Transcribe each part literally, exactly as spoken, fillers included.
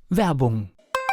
Werbung.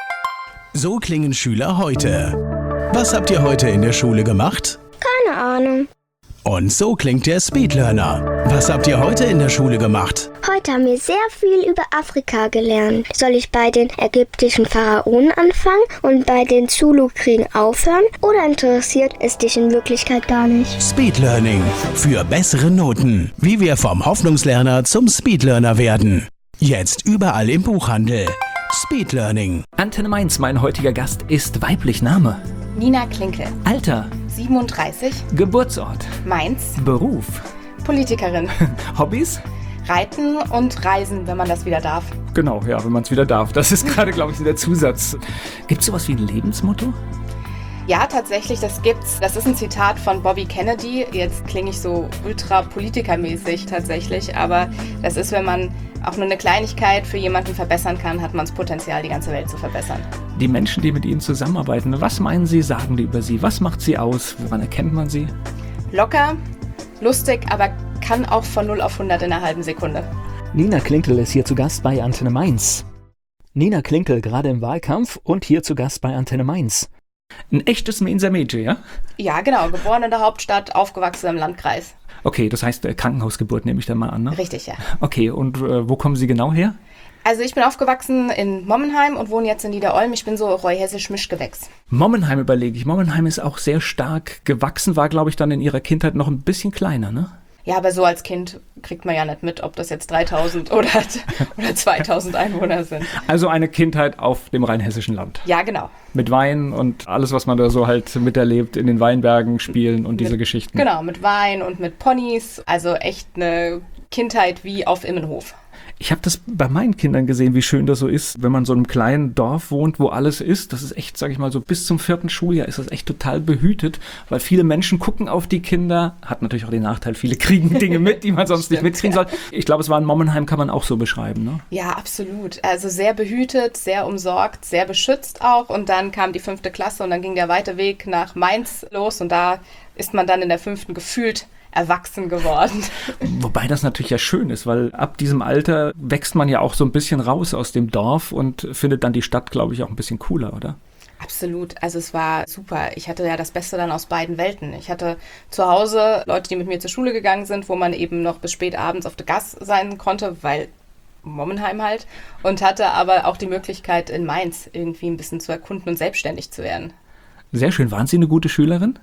So klingen Schüler heute. Was habt ihr heute in der Schule gemacht? Keine Ahnung. Und so klingt der Speedlearner. Was habt ihr heute in der Schule gemacht? Heute haben wir sehr viel über Afrika gelernt. Soll ich bei den ägyptischen Pharaonen anfangen und bei den Zulu-Kriegen aufhören? Oder interessiert es dich in Wirklichkeit gar nicht? Speedlearning. Für bessere Noten. Wie wir vom Hoffnungslerner zum Speedlearner werden. Jetzt überall im Buchhandel. Speedlearning. Antenne Mainz, mein heutiger Gast, ist weiblich. Name? Nina Klinkel. Alter? siebenunddreißig. Geburtsort? Mainz. Beruf? Politikerin. Hobbys? Reiten und Reisen, wenn man das wieder darf. Genau, ja, wenn man es wieder darf. Das ist gerade, glaube ich, der Zusatz. Gibt es sowas wie ein Lebensmotto? Ja, tatsächlich, das gibt's. Das ist ein Zitat von Bobby Kennedy. Jetzt klinge ich so ultra politikermäßig tatsächlich, aber das ist, wenn man auch nur eine Kleinigkeit für jemanden verbessern kann, hat man das Potenzial, die ganze Welt zu verbessern. Die Menschen, die mit Ihnen zusammenarbeiten, was meinen Sie, sagen die über Sie? Was macht Sie aus? Woran erkennt man Sie? Locker, lustig, aber kann auch von null auf hundert in einer halben Sekunde. Nina Klinkel ist hier zu Gast bei Antenne Mainz. Nina Klinkel, gerade im Wahlkampf und hier zu Gast bei Antenne Mainz. Ein echtes Mainzer Mädchen, ja? Ja, genau. Geboren in der Hauptstadt, aufgewachsen im Landkreis. Okay, das heißt äh, Krankenhausgeburt nehme ich dann mal an, ne? Richtig, ja. Okay, und äh, wo kommen Sie genau her? Also ich bin aufgewachsen in Mommenheim und wohne jetzt in Niederolm. Ich bin so reuhessisch Mischgewächs. Mommenheim überlege ich. Mommenheim ist auch sehr stark gewachsen, war, glaube ich, dann in Ihrer Kindheit noch ein bisschen kleiner, ne? Ja, aber so als Kind kriegt man ja nicht mit, ob das jetzt dreitausend oder, oder zweitausend Einwohner sind. Also eine Kindheit auf dem rheinhessischen Land. Ja, genau. Mit Wein und alles, was man da so halt miterlebt, in den Weinbergen spielen und diese mit, Geschichten. Genau, mit Wein und mit Ponys. Also echt eine Kindheit wie auf Immenhof. Ich habe das bei meinen Kindern gesehen, wie schön das so ist, wenn man in so einem kleinen Dorf wohnt, wo alles ist. Das ist echt, sage ich mal so, bis zum vierten Schuljahr ist das echt total behütet, weil viele Menschen gucken auf die Kinder. Hat natürlich auch den Nachteil, viele kriegen Dinge mit, die man sonst Stimmt, nicht mitkriegen ja. soll. Ich glaube, es war in Mommenheim, kann man auch so beschreiben, ne? Ja, absolut. Also sehr behütet, sehr umsorgt, sehr beschützt auch. Und dann kam die fünfte Klasse und dann ging der weite Weg nach Mainz los. Und da ist man dann in der fünften gefühlt erwachsen geworden. Wobei das natürlich ja schön ist, weil ab diesem Alter wächst man ja auch so ein bisschen raus aus dem Dorf und findet dann die Stadt, glaube ich, auch ein bisschen cooler, oder? Absolut. Also es war super. Ich hatte ja das Beste dann aus beiden Welten. Ich hatte zu Hause Leute, die mit mir zur Schule gegangen sind, wo man eben noch bis spät abends auf der Gas sein konnte, weil Mommenheim halt. Und hatte aber auch die Möglichkeit, in Mainz irgendwie ein bisschen zu erkunden und selbstständig zu werden. Sehr schön. Waren Sie eine gute Schülerin?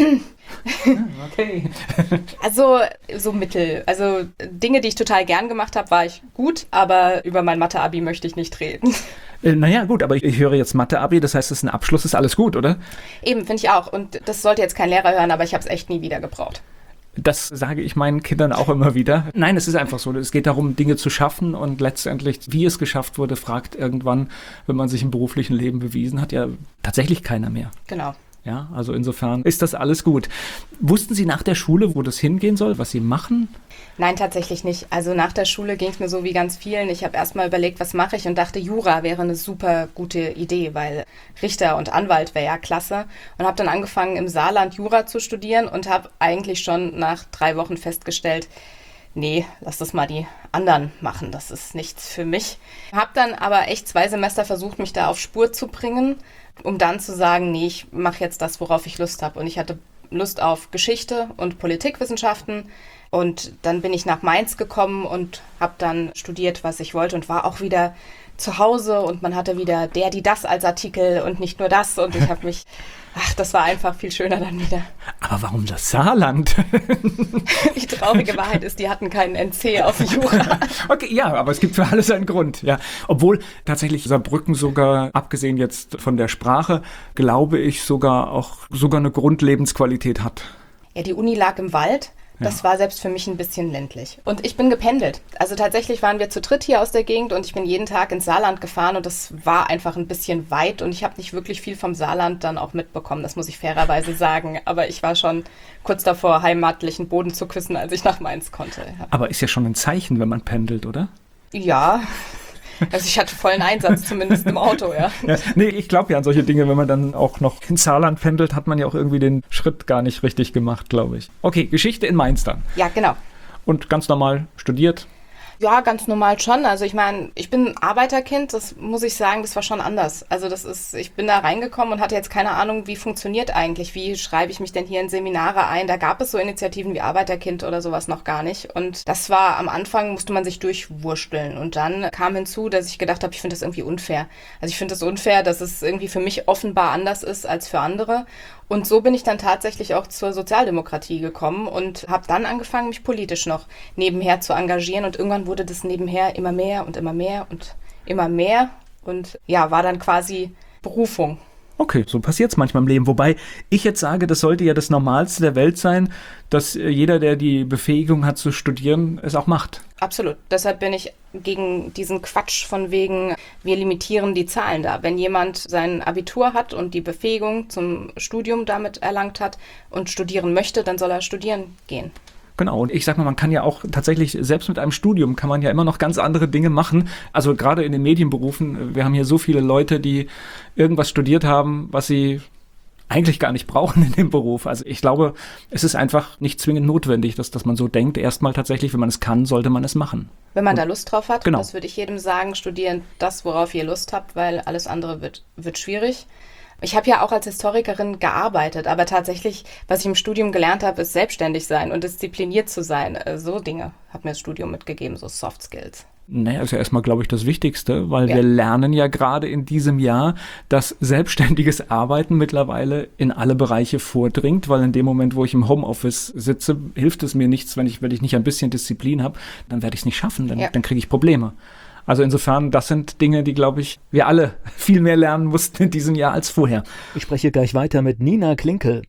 Okay. Also so mittel. Also Dinge, die ich total gern gemacht habe, war ich gut, aber über mein Mathe-Abi möchte ich nicht reden. Äh, naja, gut, aber ich, ich höre jetzt Mathe-Abi, das heißt, es ist ein Abschluss, ist alles gut, oder? Eben, finde ich auch. Und das sollte jetzt kein Lehrer hören, aber ich habe es echt nie wieder gebraucht. Das sage ich meinen Kindern auch immer wieder. Nein, es ist einfach so. Es geht darum, Dinge zu schaffen und letztendlich, wie es geschafft wurde, fragt irgendwann, wenn man sich im beruflichen Leben bewiesen hat, ja tatsächlich keiner mehr. Genau. Ja, also insofern ist das alles gut. Wussten Sie nach der Schule, wo das hingehen soll, was Sie machen? Nein, tatsächlich nicht. Also nach der Schule ging es mir so wie ganz vielen. Ich habe erst mal überlegt, was mache ich und dachte, Jura wäre eine super gute Idee, weil Richter und Anwalt wäre ja klasse. Und habe dann angefangen, im Saarland Jura zu studieren und habe eigentlich schon nach drei Wochen festgestellt, nee, lass das mal die anderen machen, das ist nichts für mich. Habe dann aber echt zwei Semester versucht, mich da auf Spur zu bringen, um dann zu sagen, nee, ich mache jetzt das, worauf ich Lust habe. Und ich hatte Lust auf Geschichte und Politikwissenschaften. Und dann bin ich nach Mainz gekommen und habe dann studiert, was ich wollte und war auch wieder zu Hause und man hatte wieder der, die, das als Artikel und nicht nur das und ich habe mich, ach, das war einfach viel schöner dann wieder. Aber warum das Saarland? Die traurige Wahrheit ist, die hatten keinen N C auf Jura. Okay, ja, aber es gibt für alles einen Grund, ja. Obwohl tatsächlich Saarbrücken sogar, abgesehen jetzt von der Sprache, glaube ich, sogar auch sogar eine Grundlebensqualität hat. Ja, die Uni lag im Wald. Das war selbst für mich ein bisschen ländlich. Und ich bin gependelt. Also tatsächlich waren wir zu dritt hier aus der Gegend und ich bin jeden Tag ins Saarland gefahren und das war einfach ein bisschen weit und ich habe nicht wirklich viel vom Saarland dann auch mitbekommen, das muss ich fairerweise sagen. Aber ich war schon kurz davor, heimatlichen Boden zu küssen, als ich nach Mainz konnte. Ja. Aber ist ja schon ein Zeichen, wenn man pendelt, oder? Ja, also ich hatte vollen Einsatz, zumindest im Auto, ja. Ja, nee, ich glaube ja an solche Dinge, wenn man dann auch noch ins Saarland pendelt, hat man ja auch irgendwie den Schritt gar nicht richtig gemacht, glaube ich. Okay, Geschichte in Mainz dann. Ja, genau. Und ganz normal studiert? Ja, ganz normal schon. Also ich meine, ich bin Arbeiterkind, das muss ich sagen, das war schon anders. Also das ist, ich bin da reingekommen und hatte jetzt keine Ahnung, wie funktioniert eigentlich, wie schreibe ich mich denn hier in Seminare ein. Da gab es so Initiativen wie Arbeiterkind oder sowas noch gar nicht. Und das war am Anfang, musste man sich durchwursteln. Und dann kam hinzu, dass ich gedacht habe, ich finde das irgendwie unfair. Also ich finde das unfair, dass es irgendwie für mich offenbar anders ist als für andere. Und so bin ich dann tatsächlich auch zur Sozialdemokratie gekommen und habe dann angefangen, mich politisch noch nebenher zu engagieren. Und irgendwann wurde das nebenher immer mehr und immer mehr und immer mehr. Und ja, war dann quasi Berufung. Okay, so passiert es manchmal im Leben. Wobei ich jetzt sage, das sollte ja das Normalste der Welt sein, dass jeder, der die Befähigung hat zu studieren, es auch macht. Absolut. Deshalb bin ich gegen diesen Quatsch von wegen, wir limitieren die Zahlen da. Wenn jemand sein Abitur hat und die Befähigung zum Studium damit erlangt hat und studieren möchte, dann soll er studieren gehen. Genau, und ich sag mal, man kann ja auch tatsächlich, selbst mit einem Studium kann man ja immer noch ganz andere Dinge machen. Also gerade in den Medienberufen, wir haben hier so viele Leute, die irgendwas studiert haben, was sie eigentlich gar nicht brauchen in dem Beruf. Also ich glaube, es ist einfach nicht zwingend notwendig, dass, dass man so denkt. Erstmal tatsächlich, wenn man es kann, sollte man es machen. Wenn man und, da Lust drauf hat, genau. Das würde ich jedem sagen, studieren das, worauf ihr Lust habt, weil alles andere wird, wird schwierig. Ich habe ja auch als Historikerin gearbeitet, aber tatsächlich, was ich im Studium gelernt habe, ist selbstständig sein und diszipliniert zu sein. So Dinge hat mir das Studium mitgegeben, so Soft Skills. Naja, ist ja erstmal, glaube ich, das Wichtigste, weil ja. wir lernen ja gerade in diesem Jahr, dass selbstständiges Arbeiten mittlerweile in alle Bereiche vordringt, weil in dem Moment, wo ich im Homeoffice sitze, hilft es mir nichts, wenn ich, wenn ich nicht ein bisschen Disziplin habe, dann werde ich es nicht schaffen, dann, ja. dann kriege ich Probleme. Also insofern, das sind Dinge, die, glaube ich, wir alle viel mehr lernen mussten in diesem Jahr als vorher. Ich spreche gleich weiter mit Nina Klinkel.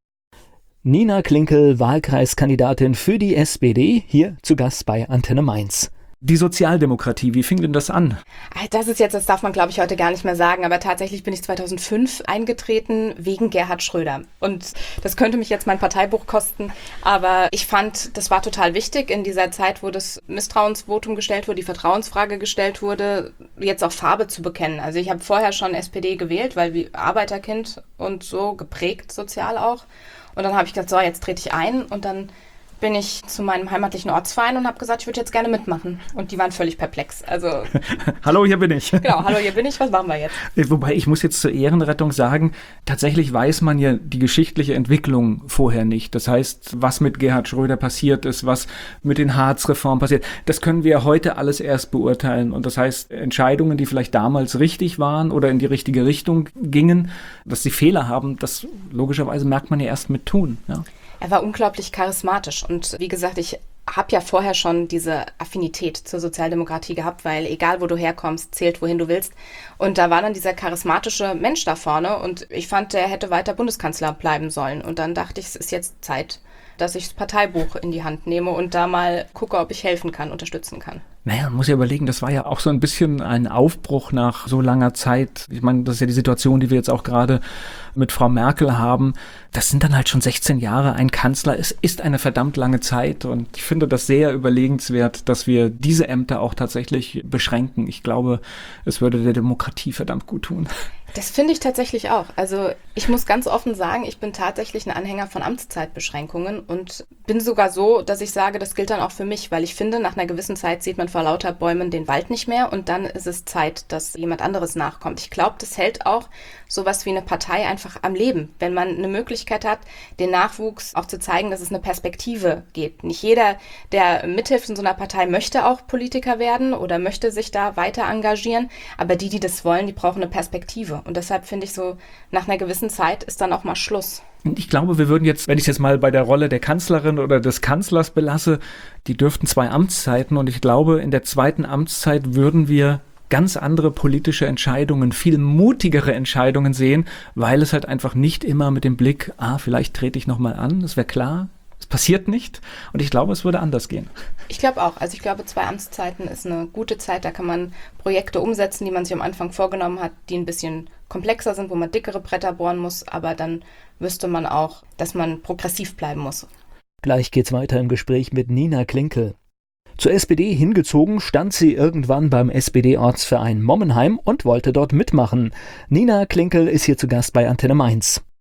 Nina Klinkel, Wahlkreiskandidatin für die S P D, hier zu Gast bei Antenne Mainz. Die Sozialdemokratie, wie fing denn das an? Das ist jetzt, das darf man, glaube ich, heute gar nicht mehr sagen, aber tatsächlich bin ich zweitausendfünf eingetreten wegen Gerhard Schröder. Und das könnte mich jetzt mein Parteibuch kosten, aber ich fand, das war total wichtig in dieser Zeit, wo das Misstrauensvotum gestellt wurde, die Vertrauensfrage gestellt wurde, jetzt auch Farbe zu bekennen. Also ich habe vorher schon S P D gewählt, weil wie Arbeiterkind und so geprägt sozial auch. Und dann habe ich gesagt, so, jetzt trete ich ein und dann bin ich zu meinem heimatlichen Ortsverein und habe gesagt, ich würde jetzt gerne mitmachen. Und die waren völlig perplex. Also hallo, hier bin ich. Genau, hallo, hier bin ich. Was machen wir jetzt? Wobei, ich muss jetzt zur Ehrenrettung sagen, tatsächlich weiß man ja die geschichtliche Entwicklung vorher nicht. Das heißt, was mit Gerhard Schröder passiert ist, was mit den Hartz-Reformen passiert, das können wir heute alles erst beurteilen. Und das heißt, Entscheidungen, die vielleicht damals richtig waren oder in die richtige Richtung gingen, dass sie Fehler haben, das logischerweise merkt man ja erst mit Tun. Ja. Er war unglaublich charismatisch und wie gesagt, ich habe ja vorher schon diese Affinität zur Sozialdemokratie gehabt, weil egal wo du herkommst, zählt wohin du willst. Und da war dann dieser charismatische Mensch da vorne und ich fand, der hätte weiter Bundeskanzler bleiben sollen. Und dann dachte ich, es ist jetzt Zeit, dass ich das Parteibuch in die Hand nehme und da mal gucke, ob ich helfen kann, unterstützen kann. Naja, man muss ja überlegen, das war ja auch so ein bisschen ein Aufbruch nach so langer Zeit. Ich meine, das ist ja die Situation, die wir jetzt auch gerade mit Frau Merkel haben. Das sind dann halt schon sechzehn Jahre ein Kanzler. Es ist eine verdammt lange Zeit und ich finde das sehr überlegenswert, dass wir diese Ämter auch tatsächlich beschränken. Ich glaube, es würde der Demokratie verdammt gut tun. Das finde ich tatsächlich auch. Also ich muss ganz offen sagen, ich bin tatsächlich ein Anhänger von Amtszeitbeschränkungen und bin sogar so, dass ich sage, das gilt dann auch für mich, weil ich finde, nach einer gewissen Zeit sieht man vor lauter Bäumen den Wald nicht mehr und dann ist es Zeit, dass jemand anderes nachkommt. Ich glaube, das hält auch sowas wie eine Partei einfach am Leben, wenn man eine Möglichkeit hat, den Nachwuchs auch zu zeigen, dass es eine Perspektive gibt. Nicht jeder, der mithilft in so einer Partei, möchte auch Politiker werden oder möchte sich da weiter engagieren, aber die, die das wollen, die brauchen eine Perspektive. Und deshalb finde ich so, nach einer gewissen Zeit ist dann auch mal Schluss. Und ich glaube, wir würden jetzt, wenn ich es jetzt mal bei der Rolle der Kanzlerin oder des Kanzlers belasse, die dürften zwei Amtszeiten und ich glaube, in der zweiten Amtszeit würden wir ganz andere politische Entscheidungen, viel mutigere Entscheidungen sehen, weil es halt einfach nicht immer mit dem Blick, ah, vielleicht trete ich nochmal an, das wäre klar. Es passiert nicht und ich glaube, es würde anders gehen. Ich glaube auch. Also ich glaube, zwei Amtszeiten ist eine gute Zeit. Da kann man Projekte umsetzen, die man sich am Anfang vorgenommen hat, die ein bisschen komplexer sind, wo man dickere Bretter bohren muss. Aber dann wüsste man auch, dass man progressiv bleiben muss. Gleich geht's weiter im Gespräch mit Nina Klinkel. Zur S P D hingezogen, stand sie irgendwann beim S P D-Ortsverein Mommenheim und wollte dort mitmachen. Nina Klinkel ist hier zu Gast bei Antenne Mainz.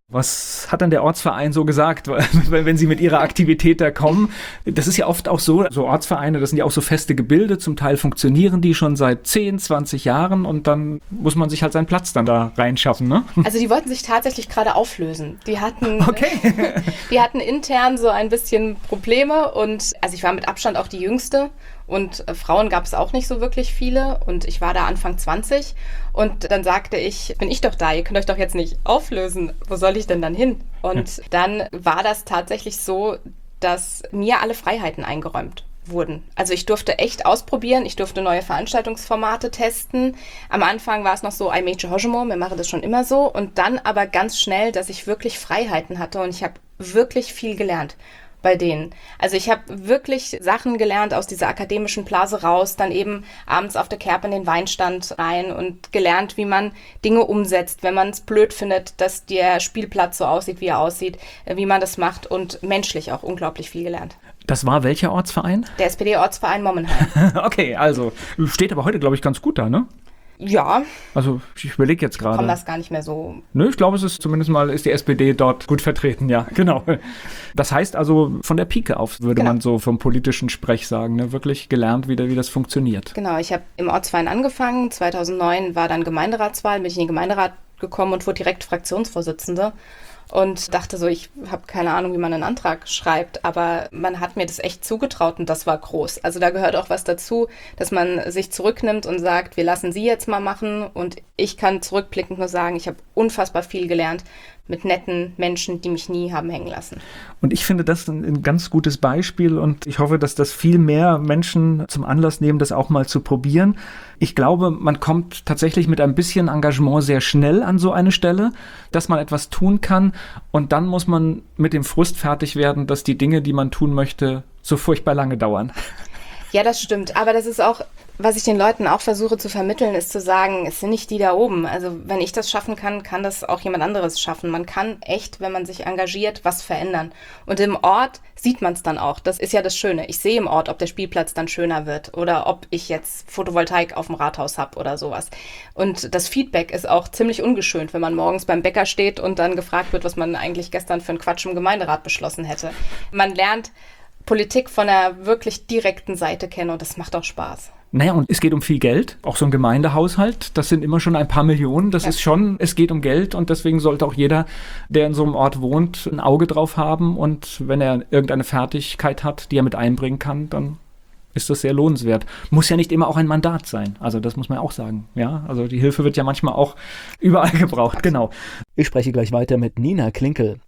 Was hat dann der Ortsverein so gesagt, wenn Sie mit Ihrer Aktivität da kommen? Das ist ja oft auch so, so Ortsvereine, das sind ja auch so feste Gebilde, zum Teil funktionieren die schon seit zehn, zwanzig Jahren und dann muss man sich halt seinen Platz dann da reinschaffen, ne? Also die wollten sich tatsächlich gerade auflösen. Die hatten, okay. die hatten intern so ein bisschen Probleme und also ich war mit Abstand auch die Jüngste. Und äh, Frauen gab es auch nicht so wirklich viele und ich war da Anfang zwanzig und dann sagte ich, bin ich doch da, ihr könnt euch doch jetzt nicht auflösen, wo soll ich denn dann hin? Und ja. Dann war das tatsächlich so, dass mir alle Freiheiten eingeräumt wurden. Also ich durfte echt ausprobieren, ich durfte neue Veranstaltungsformate testen. Am Anfang war es noch so, I made Hojimo, wir machen das schon immer so und dann aber ganz schnell, dass ich wirklich Freiheiten hatte und ich habe wirklich viel gelernt bei denen. Also ich habe wirklich Sachen gelernt aus dieser akademischen Blase raus, dann eben abends auf der Kerb in den Weinstand rein und gelernt, wie man Dinge umsetzt, wenn man es blöd findet, dass der Spielplatz so aussieht, wie er aussieht, wie man das macht und menschlich auch unglaublich viel gelernt. Das war welcher Ortsverein? Der S P D-Ortsverein Mommenheim. Okay, also steht aber heute, glaube ich, ganz gut da, ne? Ja. Also ich überlege jetzt gerade. Kommt das gar nicht mehr so. Nö, ich glaube, es ist zumindest mal, ist die S P D dort gut vertreten, ja, genau. Das heißt also, von der Pike auf, würde genau. man so vom politischen Sprech sagen, ne? Wirklich gelernt, wie, wie das funktioniert. Genau, ich habe im Ortsverein angefangen, zweitausendneun war dann Gemeinderatswahl, bin ich in den Gemeinderat gekommen und wurde direkt Fraktionsvorsitzende. Und dachte so, ich habe keine Ahnung, wie man einen Antrag schreibt, aber man hat mir das echt zugetraut und das war groß. Also da gehört auch was dazu, dass man sich zurücknimmt und sagt, wir lassen Sie jetzt mal machen und ich kann zurückblickend nur sagen, ich habe unfassbar viel gelernt mit netten Menschen, die mich nie haben hängen lassen. Und ich finde das ein, ein ganz gutes Beispiel und ich hoffe, dass das viel mehr Menschen zum Anlass nehmen, das auch mal zu probieren. Ich glaube, man kommt tatsächlich mit ein bisschen Engagement sehr schnell an so eine Stelle, dass man etwas tun kann und dann muss man mit dem Frust fertig werden, dass die Dinge, die man tun möchte, so furchtbar lange dauern. Ja, das stimmt. Aber das ist auch, was ich den Leuten auch versuche zu vermitteln, ist zu sagen, es sind nicht die da oben. Also wenn ich das schaffen kann, kann das auch jemand anderes schaffen. Man kann echt, wenn man sich engagiert, was verändern. Und im Ort sieht man es dann auch. Das ist ja das Schöne. Ich sehe im Ort, ob der Spielplatz dann schöner wird oder ob ich jetzt Photovoltaik auf dem Rathaus habe oder sowas. Und das Feedback ist auch ziemlich ungeschönt, wenn man morgens beim Bäcker steht und dann gefragt wird, was man eigentlich gestern für einen Quatsch im Gemeinderat beschlossen hätte. Man lernt Politik von einer wirklich direkten Seite kennen und das macht auch Spaß. Naja, und es geht um viel Geld, auch so ein Gemeindehaushalt, das sind immer schon ein paar Millionen, das ja. ist schon, es geht um Geld und deswegen sollte auch jeder, der in so einem Ort wohnt, ein Auge drauf haben und wenn er irgendeine Fertigkeit hat, die er mit einbringen kann, dann ist das sehr lohnenswert. Muss ja nicht immer auch ein Mandat sein, also das muss man auch sagen, ja, also die Hilfe wird ja manchmal auch überall gebraucht, genau. Ich spreche gleich weiter mit Nina Klinkel.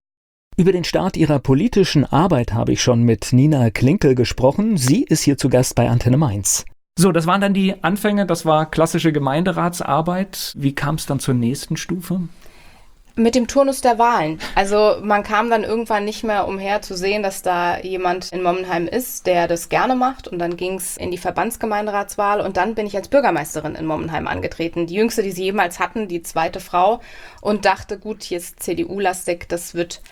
Über den Start ihrer politischen Arbeit habe ich schon mit Nina Klinkel gesprochen. Sie ist hier zu Gast bei Antenne Mainz. So, das waren dann die Anfänge, das war klassische Gemeinderatsarbeit. Wie kam es dann zur nächsten Stufe? Mit dem Turnus der Wahlen. Also man kam dann irgendwann nicht mehr umher zu sehen, dass da jemand in Mommenheim ist, der das gerne macht. Und dann ging es in die Verbandsgemeinderatswahl und dann bin ich als Bürgermeisterin in Mommenheim angetreten. Die jüngste, die sie jemals hatten, die zweite Frau. Und dachte, gut, hier ist C D U-lastig, das wird...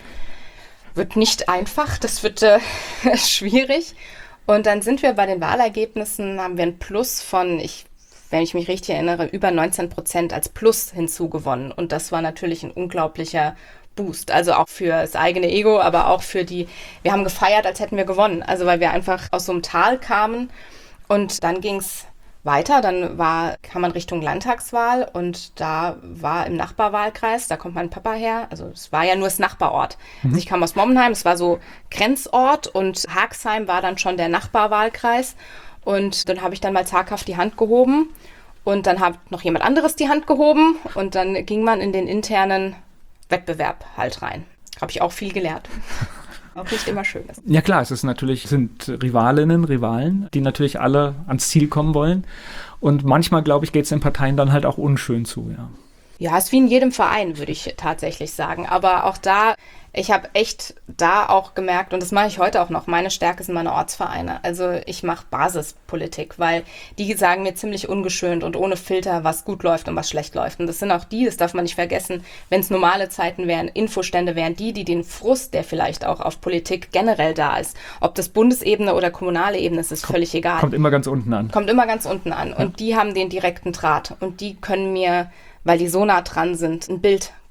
wird nicht einfach, das wird äh, schwierig. Und dann sind wir bei den Wahlergebnissen, haben wir ein Plus von, ich, wenn ich mich richtig erinnere, über neunzehn Prozent als Plus hinzugewonnen. Und das war natürlich ein unglaublicher Boost. Also auch für das eigene Ego, aber auch für die, wir haben gefeiert, als hätten wir gewonnen. Also weil wir einfach aus so einem Tal kamen und dann ging es weiter, dann war, kam man Richtung Landtagswahl und da war im Nachbarwahlkreis, da kommt mein Papa her, also es war ja nur das Nachbarort. Mhm. Also ich kam aus Mommenheim, es war so Grenzort und Haagsheim war dann schon der Nachbarwahlkreis und dann habe ich dann mal zaghaft die Hand gehoben und dann hat noch jemand anderes die Hand gehoben und dann ging man in den internen Wettbewerb halt rein. Habe ich auch viel gelernt. Auch nicht immer schön ist. Ja klar, es ist natürlich, sind Rivalinnen, Rivalen, die natürlich alle ans Ziel kommen wollen. Und manchmal, glaube ich, geht es in Parteien dann halt auch unschön zu, ja. Ja, ist wie in jedem Verein, würde ich tatsächlich sagen. Aber auch da, ich habe echt da auch gemerkt, und das mache ich heute auch noch, meine Stärke sind meine Ortsvereine. Also ich mache Basispolitik, weil die sagen mir ziemlich ungeschönt und ohne Filter, was gut läuft und was schlecht läuft. Und das sind auch die, das darf man nicht vergessen, wenn es normale Zeiten wären, Infostände wären, die, die den Frust, der vielleicht auch auf Politik generell da ist, ob das Bundesebene oder kommunale Ebene ist, ist kommt, völlig egal. Kommt immer ganz unten an. Kommt immer ganz unten an. Und ja. Die haben den direkten Draht und die können mir, weil die so nah dran sind, ein Bild geben.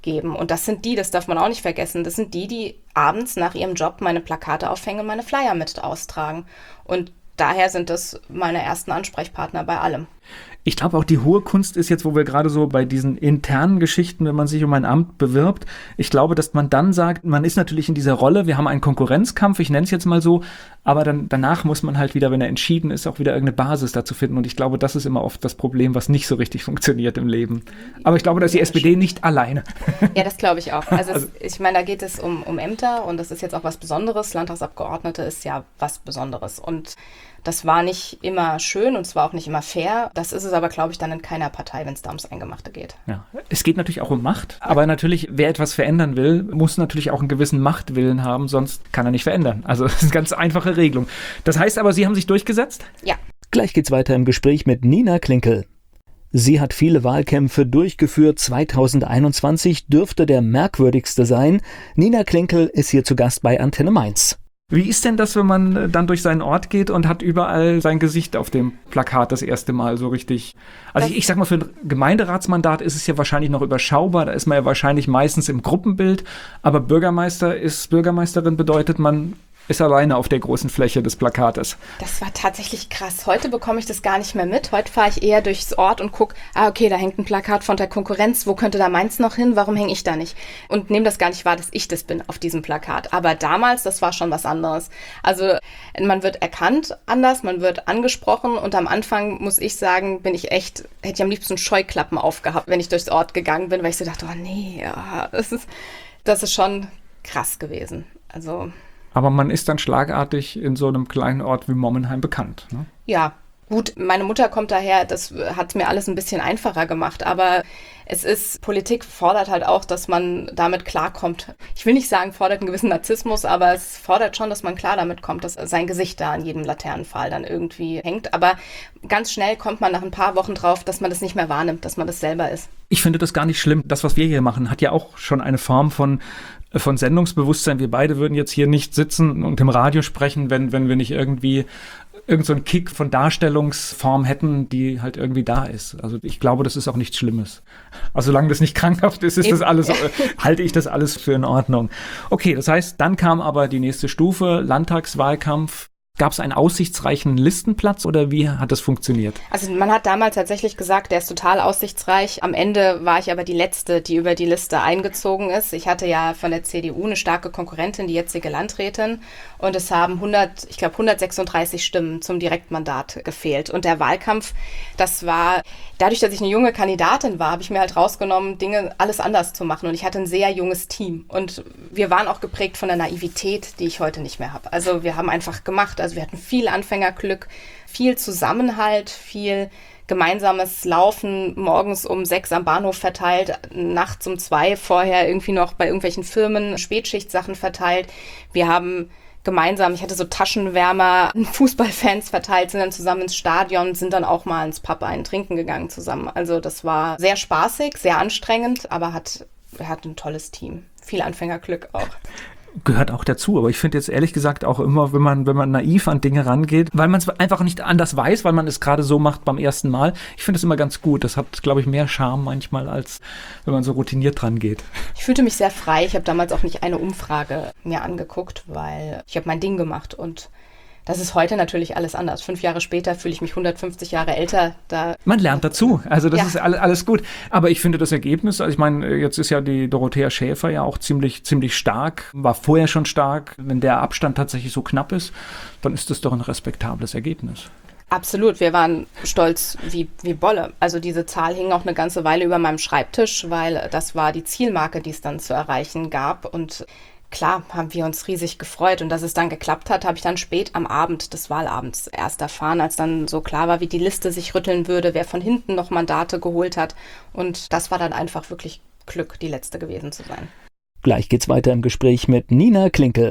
geben. Und das sind die, das darf man auch nicht vergessen, das sind die, die abends nach ihrem Job meine Plakate aufhängen und meine Flyer mit austragen. Und daher sind das meine ersten Ansprechpartner bei allem. Ich glaube auch, die hohe Kunst ist jetzt, wo wir gerade so bei diesen internen Geschichten, wenn man sich um ein Amt bewirbt, ich glaube, dass man dann sagt, man ist natürlich in dieser Rolle, wir haben einen Konkurrenzkampf, ich nenne es jetzt mal so, aber dann danach muss man halt wieder, wenn er entschieden ist, auch wieder irgendeine Basis dazu finden. Und ich glaube, das ist immer oft das Problem, was nicht so richtig funktioniert im Leben. Aber ich glaube, da ist die S P D nicht alleine. Ja, das glaube ich auch. Also, es, ich meine, da geht es um, um Ämter und das ist jetzt auch was Besonderes. Landtagsabgeordnete ist ja was Besonderes und das war nicht immer schön und es war auch nicht immer fair. Das ist es aber, glaube ich, dann in keiner Partei, wenn es da ums Eingemachte geht. Ja. Es geht natürlich auch um Macht, aber natürlich, wer etwas verändern will, muss natürlich auch einen gewissen Machtwillen haben, sonst kann er nicht verändern. Also das ist eine ganz einfache Regelung. Das heißt aber, Sie haben sich durchgesetzt? Ja. Gleich geht's weiter im Gespräch mit Nina Klinkel. Sie hat viele Wahlkämpfe durchgeführt. zweitausendeinundzwanzig dürfte der merkwürdigste sein. Nina Klinkel ist hier zu Gast bei Antenne Mainz. Wie ist denn das, wenn man dann durch seinen Ort geht und hat überall sein Gesicht auf dem Plakat das erste Mal so richtig? Also ich, ich sag mal, für ein Gemeinderatsmandat ist es ja wahrscheinlich noch überschaubar. Da ist man ja wahrscheinlich meistens im Gruppenbild. Aber Bürgermeister ist, Bürgermeisterin bedeutet, man ist alleine auf der großen Fläche des Plakates. Das war tatsächlich krass. Heute bekomme ich das gar nicht mehr mit. Heute fahre ich eher durchs Ort und gucke, ah okay, da hängt ein Plakat von der Konkurrenz. Wo könnte da Mainz noch hin? Warum hänge ich da nicht? Und nehme das gar nicht wahr, dass ich das bin auf diesem Plakat. Aber damals, das war schon was anderes. Also man wird erkannt anders, man wird angesprochen und am Anfang, muss ich sagen, bin ich echt, hätte ich am liebsten Scheuklappen aufgehabt, wenn ich durchs Ort gegangen bin, weil ich so dachte, oh nee, ja, das ist, das ist schon krass gewesen. Also... Aber man ist dann schlagartig in so einem kleinen Ort wie Mommenheim bekannt, ne? Ja, gut, meine Mutter kommt daher, das hat mir alles ein bisschen einfacher gemacht, aber es ist, Politik fordert halt auch, dass man damit klarkommt. Ich will nicht sagen, fordert einen gewissen Narzissmus, aber es fordert schon, dass man klar damit kommt, dass sein Gesicht da an jedem Laternenpfahl dann irgendwie hängt. Aber ganz schnell kommt man nach ein paar Wochen drauf, dass man das nicht mehr wahrnimmt, dass man das selber ist. Ich finde das gar nicht schlimm. Das, was wir hier machen, hat ja auch schon eine Form von von Sendungsbewusstsein. Wir beide würden jetzt hier nicht sitzen und im Radio sprechen, wenn, wenn wir nicht irgendwie irgend so einen Kick von Darstellungsform hätten, die halt irgendwie da ist. Also ich glaube, das ist auch nichts Schlimmes. Also solange das nicht krankhaft ist, ist das alles, halte ich das alles für in Ordnung. Okay, das heißt, dann kam aber die nächste Stufe, Landtagswahlkampf. Gab es einen aussichtsreichen Listenplatz oder wie hat das funktioniert? Also man hat damals tatsächlich gesagt, der ist total aussichtsreich. Am Ende war ich aber die Letzte, die über die Liste eingezogen ist. Ich hatte ja von der C D U eine starke Konkurrentin, die jetzige Landrätin. Und es haben hundert, ich glaube hundertsechsunddreißig Stimmen zum Direktmandat gefehlt. Und der Wahlkampf, das war, dadurch, dass ich eine junge Kandidatin war, habe ich mir halt rausgenommen, Dinge alles anders zu machen. Und ich hatte ein sehr junges Team. Und wir waren auch geprägt von der Naivität, die ich heute nicht mehr habe. Also wir haben einfach gemacht. Also wir hatten viel Anfängerglück, viel Zusammenhalt, viel gemeinsames Laufen, morgens um sechs am Bahnhof verteilt, nachts um zwei vorher irgendwie noch bei irgendwelchen Firmen Spätschichtsachen verteilt. Wir haben gemeinsam, ich hatte so Taschenwärmer, Fußballfans verteilt, sind dann zusammen ins Stadion, sind dann auch mal ins Pub einen trinken gegangen zusammen. Also das war sehr spaßig, sehr anstrengend, aber hat, hat ein tolles Team. Viel Anfängerglück auch. Gehört auch dazu, aber ich finde jetzt ehrlich gesagt auch immer, wenn man wenn man naiv an Dinge rangeht, weil man es einfach nicht anders weiß, weil man es gerade so macht beim ersten Mal. Ich finde es immer ganz gut. Das hat, glaube ich, mehr Charme manchmal, als wenn man so routiniert dran geht. Ich fühlte mich sehr frei. Ich habe damals auch nicht eine Umfrage mir angeguckt, weil ich habe mein Ding gemacht und das ist heute natürlich alles anders. Fünf Jahre später fühle ich mich hundertfünfzig Jahre älter. Da Man lernt dazu. Also das ja. ist alles, alles gut. Aber ich finde das Ergebnis, also ich meine, jetzt ist ja die Dorothea Schäfer ja auch ziemlich, ziemlich stark, war vorher schon stark. Wenn der Abstand tatsächlich so knapp ist, dann ist das doch ein respektables Ergebnis. Absolut, wir waren stolz wie, wie Bolle. Also diese Zahl hing auch eine ganze Weile über meinem Schreibtisch, weil das war die Zielmarke, die es dann zu erreichen gab. Und klar, haben wir uns riesig gefreut und dass es dann geklappt hat, habe ich dann spät am Abend des Wahlabends erst erfahren, als dann so klar war, wie die Liste sich rütteln würde, wer von hinten noch Mandate geholt hat. Und das war dann einfach wirklich Glück, die Letzte gewesen zu sein. Gleich geht's weiter im Gespräch mit Nina Klinkel.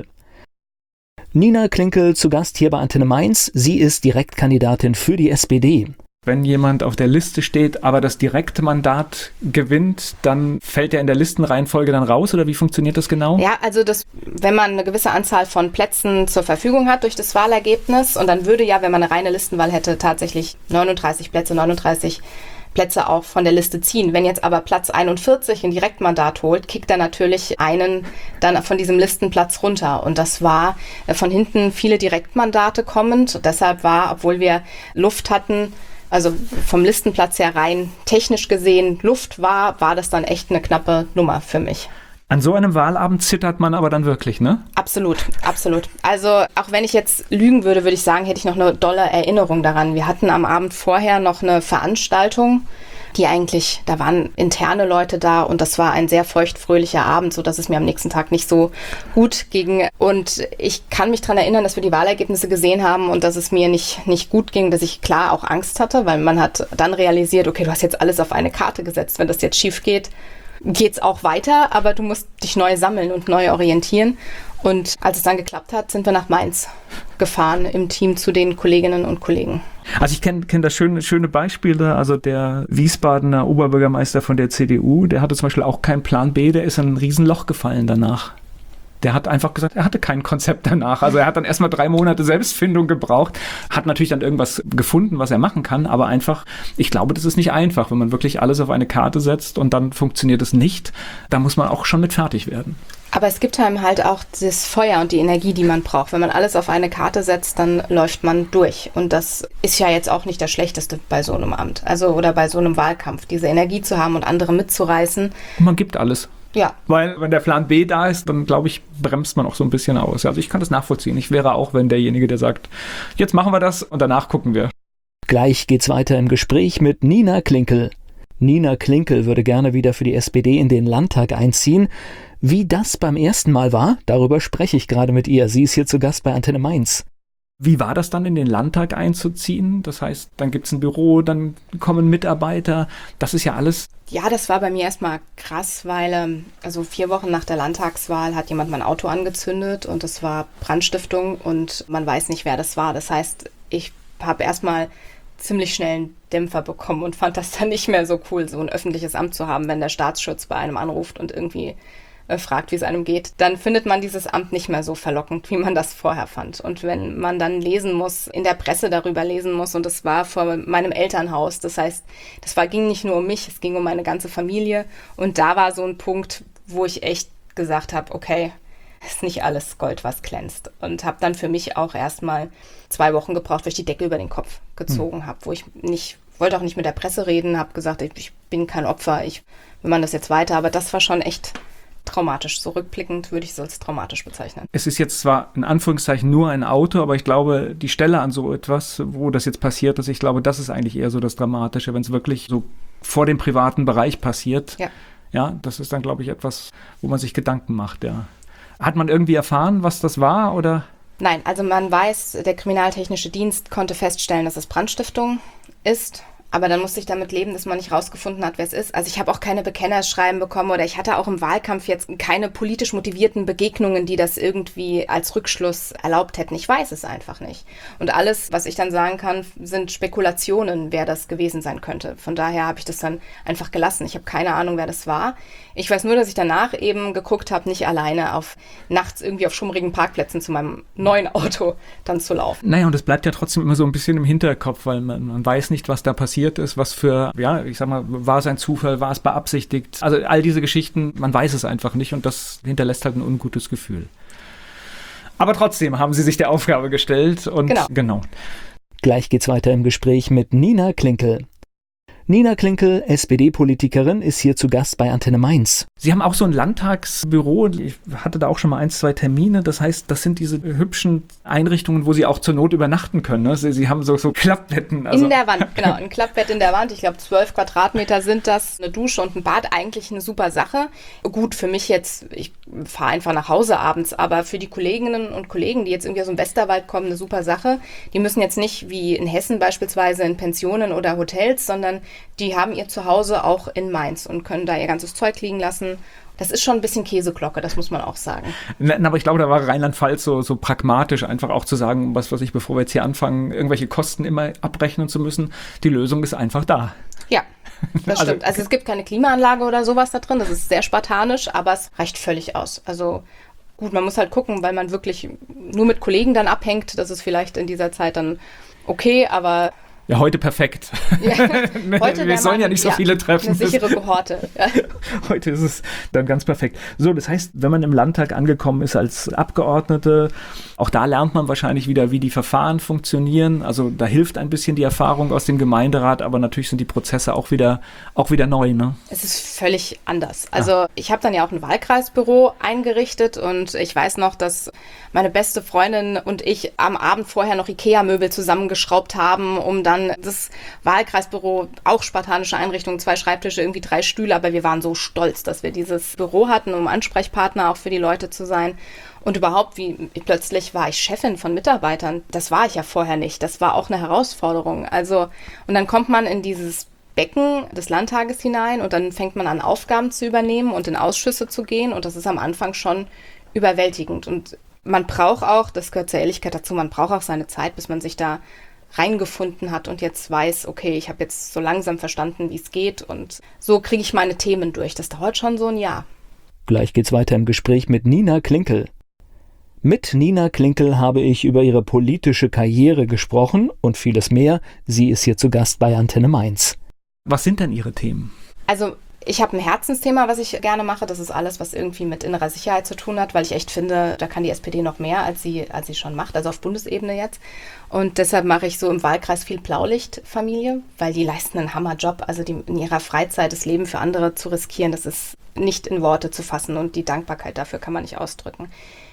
Nina Klinkel zu Gast hier bei Antenne Mainz. Sie ist Direktkandidatin für die S P D. Wenn jemand auf der Liste steht, aber das Direktmandat gewinnt, dann fällt er in der Listenreihenfolge dann raus oder wie funktioniert das genau? Ja, also das, wenn man eine gewisse Anzahl von Plätzen zur Verfügung hat durch das Wahlergebnis und dann würde ja, wenn man eine reine Listenwahl hätte, tatsächlich neununddreißig Plätze, neununddreißig Plätze auch von der Liste ziehen. Wenn jetzt aber Platz einundvierzig ein Direktmandat holt, kickt er natürlich einen dann von diesem Listenplatz runter. Und das war von hinten viele Direktmandate kommend. Deshalb war, obwohl wir Luft hatten, also vom Listenplatz her rein technisch gesehen Luft war, war das dann echt eine knappe Nummer für mich. An so einem Wahlabend zittert man aber dann wirklich, ne? Absolut, absolut. Also auch wenn ich jetzt lügen würde, würde ich sagen, hätte ich noch eine dolle Erinnerung daran. Wir hatten am Abend vorher noch eine Veranstaltung, die eigentlich, da waren interne Leute da und das war ein sehr feuchtfröhlicher Abend, sodass es mir am nächsten Tag nicht so gut ging. Und ich kann mich daran erinnern, dass wir die Wahlergebnisse gesehen haben und dass es mir nicht, nicht gut ging, dass ich klar auch Angst hatte, weil man hat dann realisiert, okay, du hast jetzt alles auf eine Karte gesetzt. Wenn das jetzt schief geht, geht's auch weiter, aber du musst dich neu sammeln und neu orientieren. Und als es dann geklappt hat, sind wir nach Mainz gefahren im Team zu den Kolleginnen und Kollegen. Also ich kenne kenn da schöne, schöne Beispiele. Also der Wiesbadener Oberbürgermeister von der C D U, der hatte zum Beispiel auch keinen Plan B, der ist in ein Riesenloch gefallen danach. Der hat einfach gesagt, er hatte kein Konzept danach. Also er hat dann erstmal drei Monate Selbstfindung gebraucht, hat natürlich dann irgendwas gefunden, was er machen kann, aber einfach, ich glaube, das ist nicht einfach, wenn man wirklich alles auf eine Karte setzt und dann funktioniert es nicht. Da muss man auch schon mit fertig werden. Aber es gibt einem halt auch das Feuer und die Energie, die man braucht. Wenn man alles auf eine Karte setzt, dann läuft man durch. Und das ist ja jetzt auch nicht das Schlechteste bei so einem Amt, also oder bei so einem Wahlkampf, diese Energie zu haben und andere mitzureißen. Und man gibt alles. Ja. Weil wenn der Plan B da ist, dann glaube ich, bremst man auch so ein bisschen aus. Also ich kann das nachvollziehen. Ich wäre auch, wenn derjenige, der sagt, jetzt machen wir das und danach gucken wir. Gleich geht's weiter im Gespräch mit Nina Klinkel. Nina Klinkel würde gerne wieder für die S P D in den Landtag einziehen. Wie das beim ersten Mal war, darüber spreche ich gerade mit ihr. Sie ist hier zu Gast bei Antenne Mainz. Wie war das dann, in den Landtag einzuziehen? Das heißt, dann gibt's ein Büro, dann kommen Mitarbeiter. Das ist ja alles. Ja, das war bei mir erstmal krass, weil also vier Wochen nach der Landtagswahl hat jemand mein Auto angezündet und das war Brandstiftung und man weiß nicht, wer das war. Das heißt, ich habe erstmal ziemlich schnell einen Dämpfer bekommen und fand das dann nicht mehr so cool, so ein öffentliches Amt zu haben, wenn der Staatsschutz bei einem anruft und irgendwie fragt, wie es einem geht, dann findet man dieses Amt nicht mehr so verlockend, wie man das vorher fand. Und wenn man dann lesen muss, in der Presse darüber lesen muss, und das war vor meinem Elternhaus, das heißt, das war, ging nicht nur um mich, es ging um meine ganze Familie. Und da war so ein Punkt, wo ich echt gesagt habe, okay, ist nicht alles Gold, was glänzt. Und habe dann für mich auch erstmal zwei Wochen gebraucht, weil ich die Decke über den Kopf gezogen habe, wo ich nicht, wollte auch nicht mit der Presse reden, habe gesagt, ich, ich bin kein Opfer, ich will man das jetzt weiter, aber das war schon echt traumatisch. So rückblickend würde ich es als traumatisch bezeichnen. Es ist jetzt zwar in Anführungszeichen nur ein Auto, aber ich glaube, die Stelle an so etwas, wo das jetzt passiert ist, ich glaube, das ist eigentlich eher so das Dramatische, wenn es wirklich so vor dem privaten Bereich passiert. Ja. Ja, das ist dann, glaube ich, etwas, wo man sich Gedanken macht, ja. Hat man irgendwie erfahren, was das war, oder? Nein, also man weiß, der Kriminaltechnische Dienst konnte feststellen, dass es Brandstiftung ist. Aber dann musste ich damit leben, dass man nicht rausgefunden hat, wer es ist. Also ich habe auch keine Bekennerschreiben bekommen oder ich hatte auch im Wahlkampf jetzt keine politisch motivierten Begegnungen, die das irgendwie als Rückschluss erlaubt hätten. Ich weiß es einfach nicht. Und alles, was ich dann sagen kann, sind Spekulationen, wer das gewesen sein könnte. Von daher habe ich das dann einfach gelassen. Ich habe keine Ahnung, wer das war. Ich weiß nur, dass ich danach eben geguckt habe, nicht alleine auf nachts irgendwie auf schummrigen Parkplätzen zu meinem neuen Auto dann zu laufen. Naja, und es bleibt ja trotzdem immer so ein bisschen im Hinterkopf, weil man, man weiß nicht, was da passiert ist, was für, ja, ich sag mal, war es ein Zufall, war es beabsichtigt? Also all diese Geschichten, man weiß es einfach nicht und das hinterlässt halt ein ungutes Gefühl. Aber trotzdem haben sie sich der Aufgabe gestellt und genau. genau. Gleich geht's weiter im Gespräch mit Nina Klinkel. Nina Klinkel, S P D-Politikerin, ist hier zu Gast bei Antenne Mainz. Sie haben auch so ein Landtagsbüro. Ich hatte da auch schon mal ein, zwei Termine. Das heißt, das sind diese hübschen Einrichtungen, wo Sie auch zur Not übernachten können. Ne? Sie, Sie haben so, so Klappbetten. Also. In der Wand, genau. Ein Klappbett in der Wand. Ich glaube, zwölf Quadratmeter sind das. Eine Dusche und ein Bad, eigentlich eine super Sache. Gut, für mich jetzt, ich fahre einfach nach Hause abends, aber für die Kolleginnen und Kollegen, die jetzt irgendwie aus dem Westerwald kommen, eine super Sache. Die müssen jetzt nicht wie in Hessen beispielsweise in Pensionen oder Hotels, sondern die haben ihr Zuhause auch in Mainz und können da ihr ganzes Zeug liegen lassen. Das ist schon ein bisschen Käseglocke, das muss man auch sagen. Aber ich glaube, da war Rheinland-Pfalz so, so pragmatisch, einfach auch zu sagen, was weiß ich, bevor wir jetzt hier anfangen, irgendwelche Kosten immer abrechnen zu müssen. Die Lösung ist einfach da. Ja, das also, stimmt. Also es gibt keine Klimaanlage oder sowas da drin, das ist sehr spartanisch, aber es reicht völlig aus. Also gut, man muss halt gucken, weil man wirklich nur mit Kollegen dann abhängt. Das ist vielleicht in dieser Zeit dann okay, aber Ja, heute perfekt. Ja, heute Wir sollen man, ja nicht so ja, viele treffen. Eine sichere Kohorte. Ja. Heute ist es dann ganz perfekt. So, das heißt, wenn man im Landtag angekommen ist als Abgeordnete, auch da lernt man wahrscheinlich wieder, wie die Verfahren funktionieren. Also da hilft ein bisschen die Erfahrung aus dem Gemeinderat, aber natürlich sind die Prozesse auch wieder, auch wieder neu, ne? Es ist völlig anders. Also ah. ich habe dann ja auch ein Wahlkreisbüro eingerichtet und ich weiß noch, dass meine beste Freundin und ich am Abend vorher noch Ikea-Möbel zusammengeschraubt haben, um dann das Wahlkreisbüro, auch spartanische Einrichtung, zwei Schreibtische, irgendwie drei Stühle, aber wir waren so stolz, dass wir dieses Büro hatten, um Ansprechpartner auch für die Leute zu sein. Und überhaupt, wie plötzlich war ich Chefin von Mitarbeitern. Das war ich ja vorher nicht. Das war auch eine Herausforderung. Also, und dann kommt man in dieses Becken des Landtages hinein und dann fängt man an, Aufgaben zu übernehmen und in Ausschüsse zu gehen. Und das ist am Anfang schon überwältigend. Und man braucht auch, das gehört zur Ehrlichkeit dazu, man braucht auch seine Zeit, bis man sich da reingefunden hat und jetzt weiß, okay, ich habe jetzt so langsam verstanden, wie es geht und so kriege ich meine Themen durch. Das dauert schon so ein Jahr. Gleich geht's weiter im Gespräch mit Nina Klinkel. Mit Nina Klinkel habe ich über ihre politische Karriere gesprochen und vieles mehr. Sie ist hier zu Gast bei Antenne Mainz. Was sind denn Ihre Themen? Also ich habe ein Herzensthema, was ich gerne mache. Das ist alles, was irgendwie mit innerer Sicherheit zu tun hat, weil ich echt finde, da kann die S P D noch mehr, als sie, als sie schon macht, also auf Bundesebene jetzt. Und deshalb mache ich so im Wahlkreis viel Blaulichtfamilie, weil die leisten einen Hammerjob. Also die in ihrer Freizeit das Leben für andere zu riskieren, das ist nicht in Worte zu fassen und die Dankbarkeit dafür kann man nicht ausdrücken.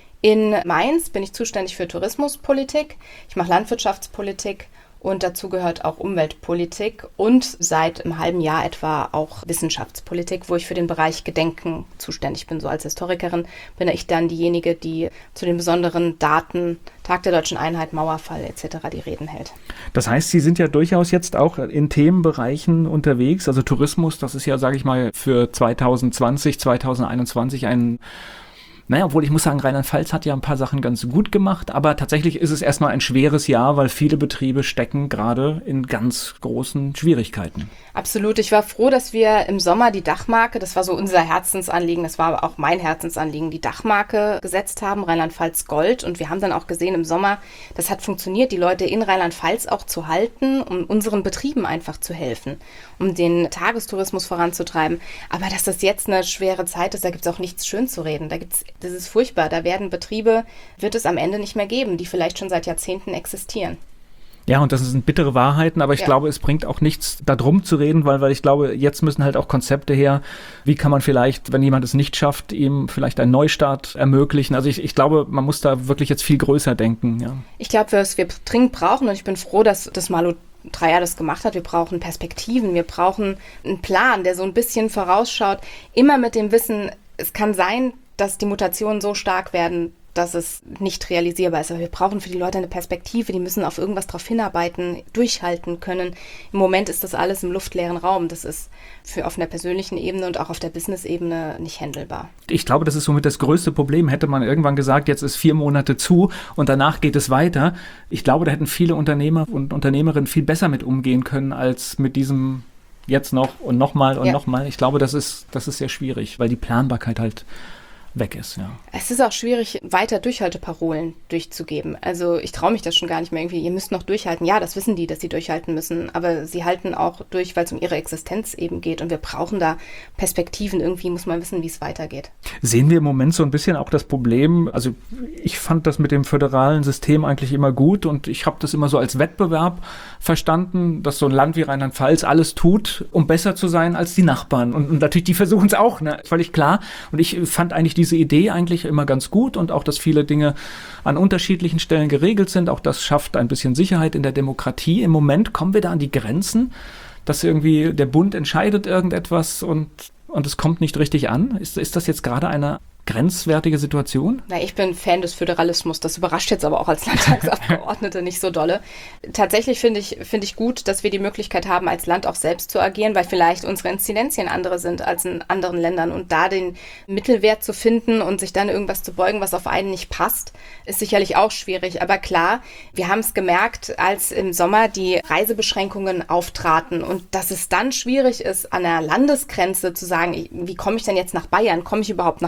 In Mainz bin ich zuständig für Tourismuspolitik. Ich mache Landwirtschaftspolitik. Und dazu gehört auch Umweltpolitik und seit einem halben Jahr etwa auch Wissenschaftspolitik, wo ich für den Bereich Gedenken zuständig bin. So als Historikerin bin ich dann diejenige, die zu den besonderen Daten, Tag der Deutschen Einheit, Mauerfall et cetera die Reden hält. Das heißt, Sie sind ja durchaus jetzt auch in Themenbereichen unterwegs. Also Tourismus, das ist ja, sage ich mal, für zwanzig zwanzig, zwanzig einundzwanzig ein... Naja, obwohl ich muss sagen, Rheinland-Pfalz hat ja ein paar Sachen ganz gut gemacht, aber tatsächlich ist es erstmal ein schweres Jahr, weil viele Betriebe stecken gerade in ganz großen Schwierigkeiten. Absolut. Ich war froh, dass wir im Sommer die Dachmarke, das war so unser Herzensanliegen, das war aber auch mein Herzensanliegen, die Dachmarke gesetzt haben, Rheinland-Pfalz Gold. Und wir haben dann auch gesehen im Sommer, das hat funktioniert, die Leute in Rheinland-Pfalz auch zu halten, um unseren Betrieben einfach zu helfen, um den Tagestourismus voranzutreiben. Aber dass das jetzt eine schwere Zeit ist, da gibt es auch nichts schön zu reden. Da gibt's Das ist furchtbar. Da werden Betriebe, wird es am Ende nicht mehr geben, die vielleicht schon seit Jahrzehnten existieren. Ja, und das sind bittere Wahrheiten, aber ich ja. glaube, es bringt auch nichts, da drum zu reden, weil, weil ich glaube, jetzt müssen halt auch Konzepte her. Wie kann man vielleicht, wenn jemand es nicht schafft, ihm vielleicht einen Neustart ermöglichen? Also ich, ich glaube, man muss da wirklich jetzt viel größer denken. Ja. Ich glaube, was wir dringend brauchen, und ich bin froh, dass das Malu Dreyer das gemacht hat, wir brauchen Perspektiven, wir brauchen einen Plan, der so ein bisschen vorausschaut, immer mit dem Wissen, es kann sein, dass die Mutationen so stark werden, dass es nicht realisierbar ist. Aber wir brauchen für die Leute eine Perspektive, die müssen auf irgendwas drauf hinarbeiten, durchhalten können. Im Moment ist das alles im luftleeren Raum. Das ist für auf einer persönlichen Ebene und auch auf der Business-Ebene nicht handelbar. Ich glaube, das ist somit das größte Problem. Hätte man irgendwann gesagt, jetzt ist vier Monate zu und danach geht es weiter. Ich glaube, da hätten viele Unternehmer und Unternehmerinnen viel besser mit umgehen können, als mit diesem jetzt noch und nochmal und ja. nochmal. Ich glaube, das ist, das ist sehr schwierig, weil die Planbarkeit halt weg ist, ja. Es ist auch schwierig, weiter Durchhalteparolen durchzugeben. Also ich traue mich das schon gar nicht mehr irgendwie. Ihr müsst noch durchhalten. Ja, das wissen die, dass sie durchhalten müssen. Aber sie halten auch durch, weil es um ihre Existenz eben geht. Und wir brauchen da Perspektiven. Irgendwie muss man wissen, wie es weitergeht. Sehen wir im Moment so ein bisschen auch das Problem, also ich fand das mit dem föderalen System eigentlich immer gut und ich habe das immer so als Wettbewerb verstanden, dass so ein Land wie Rheinland-Pfalz alles tut, um besser zu sein als die Nachbarn. Und, und natürlich, die versuchen es auch, ne? Völlig klar. Und ich fand eigentlich die diese Idee eigentlich immer ganz gut und auch, dass viele Dinge an unterschiedlichen Stellen geregelt sind. Auch das schafft ein bisschen Sicherheit in der Demokratie. Im Moment kommen wir da an die Grenzen, dass irgendwie der Bund entscheidet irgendetwas und, und es kommt nicht richtig an. Ist, ist das jetzt gerade eine grenzwertige Situation? Na, ich bin Fan des Föderalismus. Das überrascht jetzt aber auch als Landtagsabgeordnete nicht so dolle. Tatsächlich finde ich, finde ich gut, dass wir die Möglichkeit haben, als Land auch selbst zu agieren, weil vielleicht unsere Inzidenzien andere sind als in anderen Ländern. Und da den Mittelwert zu finden und sich dann irgendwas zu beugen, was auf einen nicht passt, ist sicherlich auch schwierig. Aber klar, wir haben es gemerkt, als im Sommer die Reisebeschränkungen auftraten und dass es dann schwierig ist, an der Landesgrenze zu sagen, wie komme ich denn jetzt nach Bayern? Komme ich überhaupt nach Bayern?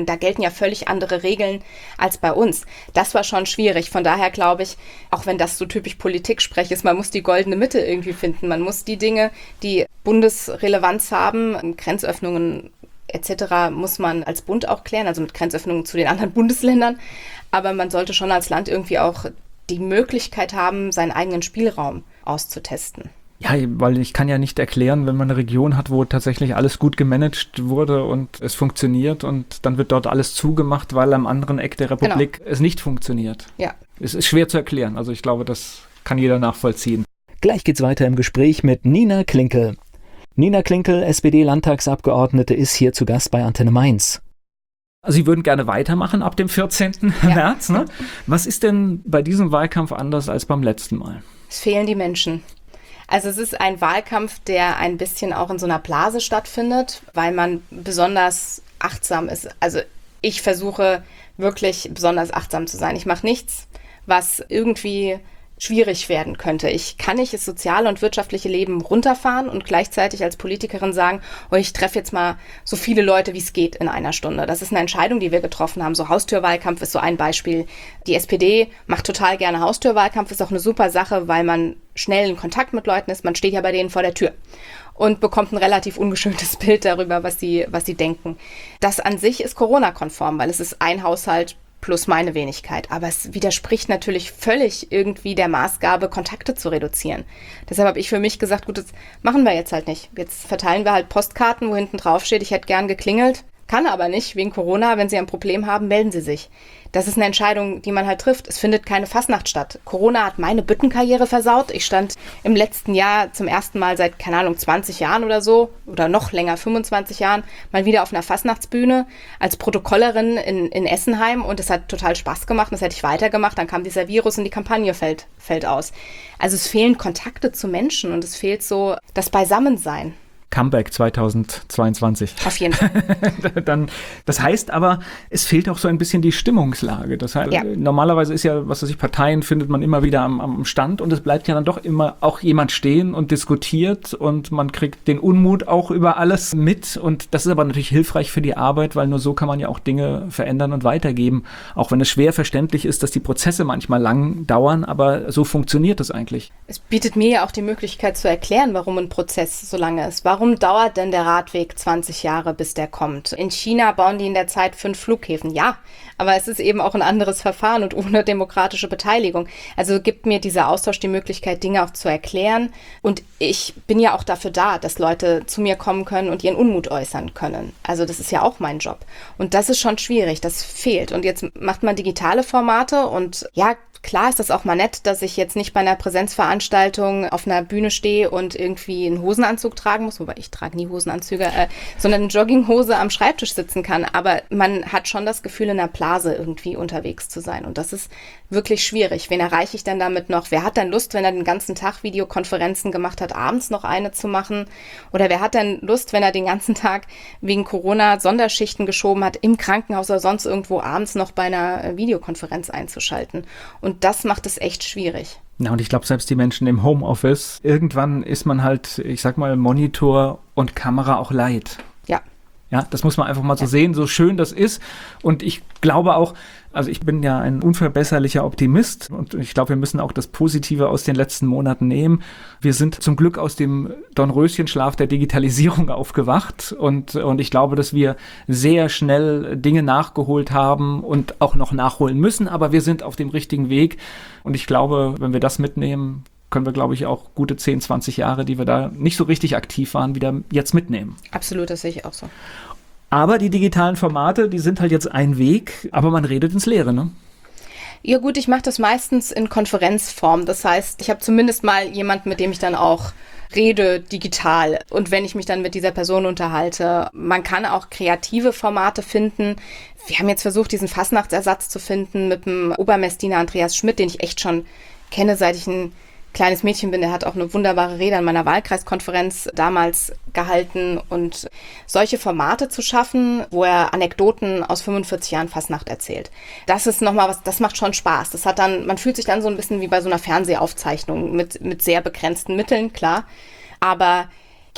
Da gelten ja völlig andere Regeln als bei uns. Das war schon schwierig. Von daher glaube ich, auch wenn das so typisch Politik-Sprech ist, man muss die goldene Mitte irgendwie finden. Man muss die Dinge, die Bundesrelevanz haben, Grenzöffnungen et cetera, muss man als Bund auch klären, also mit Grenzöffnungen zu den anderen Bundesländern. Aber man sollte schon als Land irgendwie auch die Möglichkeit haben, seinen eigenen Spielraum auszutesten. Ja, weil ich kann ja nicht erklären, wenn man eine Region hat, wo tatsächlich alles gut gemanagt wurde und es funktioniert und dann wird dort alles zugemacht, weil am anderen Eck der Republik genau. es nicht funktioniert. Ja. Es ist schwer zu erklären. Also ich glaube, das kann jeder nachvollziehen. Gleich geht's weiter im Gespräch mit Nina Klinkel. Nina Klinkel, S P D-Landtagsabgeordnete, ist hier zu Gast bei Antenne Mainz. Sie würden gerne weitermachen ab dem vierzehnten Ja. März. Ne? Was ist denn bei diesem Wahlkampf anders als beim letzten Mal? Es fehlen die Menschen. Also es ist ein Wahlkampf, der ein bisschen auch in so einer Blase stattfindet, weil man besonders achtsam ist. Also ich versuche wirklich besonders achtsam zu sein. Ich mache nichts, was irgendwie schwierig werden könnte. Ich kann nicht das soziale und wirtschaftliche Leben runterfahren und gleichzeitig als Politikerin sagen, oh, ich treffe jetzt mal so viele Leute, wie es geht in einer Stunde. Das ist eine Entscheidung, die wir getroffen haben. So Haustürwahlkampf ist so ein Beispiel. Die S P D macht total gerne Haustürwahlkampf, ist auch eine super Sache, weil man schnell in Kontakt mit Leuten ist. Man steht ja bei denen vor der Tür und bekommt ein relativ ungeschöntes Bild darüber, was sie, was sie denken. Das an sich ist Corona-konform, weil es ist ein Haushalt plus meine Wenigkeit. Aber es widerspricht natürlich völlig irgendwie der Maßgabe, Kontakte zu reduzieren. Deshalb habe ich für mich gesagt, gut, das machen wir jetzt halt nicht. Jetzt verteilen wir halt Postkarten, wo hinten drauf steht, ich hätte gern geklingelt. Kann aber nicht, wegen Corona. Wenn Sie ein Problem haben, melden Sie sich. Das ist eine Entscheidung, die man halt trifft. Es findet keine Fastnacht statt. Corona hat meine Büttenkarriere versaut. Ich stand im letzten Jahr zum ersten Mal seit, keine Ahnung, zwanzig Jahren oder so, oder noch länger, fünfundzwanzig Jahren, mal wieder auf einer Fastnachtsbühne als Protokollerin in, in Essenheim. Und es hat total Spaß gemacht. Das hätte ich weitergemacht. Dann kam dieser Virus und die Kampagne fällt, fällt aus. Also es fehlen Kontakte zu Menschen und es fehlt so das Beisammensein. Comeback zweitausendzweiundzwanzig. Auf jeden Fall. Dann, das heißt aber, es fehlt auch so ein bisschen die Stimmungslage. Das heißt, ja. Normalerweise ist ja, was weiß ich, Parteien findet man immer wieder am, am Stand und es bleibt ja dann doch immer auch jemand stehen und diskutiert und man kriegt den Unmut auch über alles mit und das ist aber natürlich hilfreich für die Arbeit, weil nur so kann man ja auch Dinge verändern und weitergeben. Auch wenn es schwer verständlich ist, dass die Prozesse manchmal lang dauern, aber so funktioniert es eigentlich. Es bietet mir ja auch die Möglichkeit zu erklären, warum ein Prozess so lange ist. Warum Warum dauert denn der Radweg zwanzig Jahre, bis der kommt? In China bauen die in der Zeit fünf Flughäfen. Ja, aber es ist eben auch ein anderes Verfahren und ohne demokratische Beteiligung. Also gibt mir dieser Austausch die Möglichkeit, Dinge auch zu erklären. Und ich bin ja auch dafür da, dass Leute zu mir kommen können und ihren Unmut äußern können. Also das ist ja auch mein Job. Und das ist schon schwierig, das fehlt. Und jetzt macht man digitale Formate und ja, klar ist das auch mal nett, dass ich jetzt nicht bei einer Präsenzveranstaltung auf einer Bühne stehe und irgendwie einen Hosenanzug tragen muss, wobei ich trage nie Hosenanzüge, äh, sondern eine Jogginghose am Schreibtisch sitzen kann. Aber man hat schon das Gefühl, in einer Blase irgendwie unterwegs zu sein. Und das ist wirklich schwierig. Wen erreiche ich denn damit noch? Wer hat denn Lust, wenn er den ganzen Tag Videokonferenzen gemacht hat, abends noch eine zu machen? Oder wer hat denn Lust, wenn er den ganzen Tag wegen Corona Sonderschichten geschoben hat, im Krankenhaus oder sonst irgendwo abends noch bei einer Videokonferenz einzuschalten? Und das macht es echt schwierig. Ja, und ich glaube, selbst die Menschen im Homeoffice, irgendwann ist man halt, ich sag mal, Monitor und Kamera auch leid. Ja. Ja, das muss man einfach mal so ja. sehen, so schön das ist. Und ich glaube auch, also ich bin ja ein unverbesserlicher Optimist und ich glaube, wir müssen auch das Positive aus den letzten Monaten nehmen. Wir sind zum Glück aus dem Dornröschenschlaf der Digitalisierung aufgewacht und, und ich glaube, dass wir sehr schnell Dinge nachgeholt haben und auch noch nachholen müssen, aber wir sind auf dem richtigen Weg und ich glaube, wenn wir das mitnehmen, können wir, glaube ich, auch gute zehn, zwanzig Jahre, die wir da nicht so richtig aktiv waren, wieder jetzt mitnehmen. Absolut, das sehe ich auch so. Aber die digitalen Formate, die sind halt jetzt ein Weg, aber man redet ins Leere, ne? Ja gut, ich mache das meistens in Konferenzform. Das heißt, ich habe zumindest mal jemanden, mit dem ich dann auch rede digital. Und wenn ich mich dann mit dieser Person unterhalte, man kann auch kreative Formate finden. Wir haben jetzt versucht, diesen Fastnachtsersatz zu finden mit dem Obermessdiener Andreas Schmidt, den ich echt schon kenne, seit ich ein kleines Mädchen bin. Der hat auch eine wunderbare Rede an meiner Wahlkreiskonferenz damals gehalten. Und solche Formate zu schaffen, wo er Anekdoten aus fünfundvierzig Jahren Fastnacht erzählt. Das ist nochmal was, das macht schon Spaß. Das hat dann, man fühlt sich dann so ein bisschen wie bei so einer Fernsehaufzeichnung mit, mit sehr begrenzten Mitteln, klar. Aber